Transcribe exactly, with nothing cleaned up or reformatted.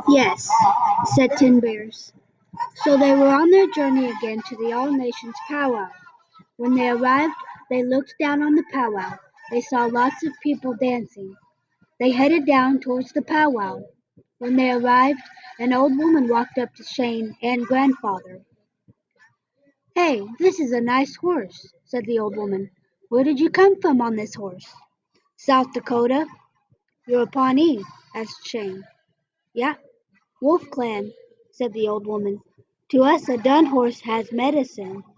Yes, said Tin Bears. So they were on their journey again to the All Nations powwow. When they arrived, they looked down on the powwow. They saw lots of people dancing. They headed down towards the powwow. When they arrived, an old woman walked up to Shane and Grandfather. "Hey, this is a nice horse," said the old woman. "Where did you come from on this horse?" "South Dakota." "You're a Pawnee?" asked Shane. "Yeah, Wolf Clan," said the old woman. "To us a dun horse has medicine."